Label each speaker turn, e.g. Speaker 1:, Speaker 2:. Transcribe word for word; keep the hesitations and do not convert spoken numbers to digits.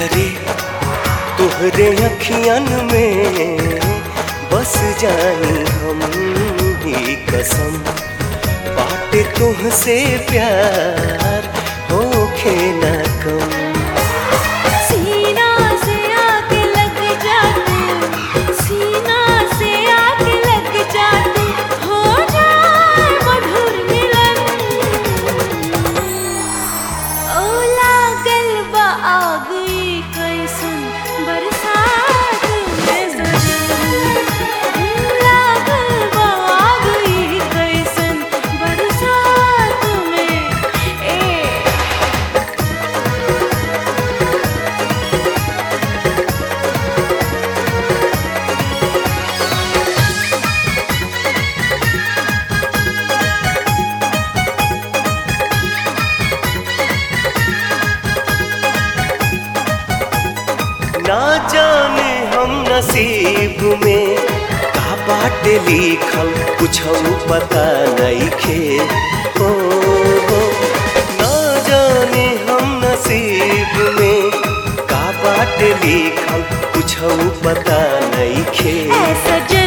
Speaker 1: तोहरे तोहरे अखियन में बस जानी हम ही कसम बाटे तुहसे प्यार होखे न कम।
Speaker 2: सीना से आके लग जा तू, सीना से आके लग जा तू, हो जाए मधुर मिलन। ओ लागल बा आग ई कैसन बरसात में सजन, लागल बा आग ई कैसन बरसात में ए
Speaker 1: ना जाने हम नसीब में का बाटे लिखल कुछौ पता नइखे हो, हो। ना जाने हम नसीब में का बाटे लिखल कुछौ पता नइखे।
Speaker 2: ऐ सजन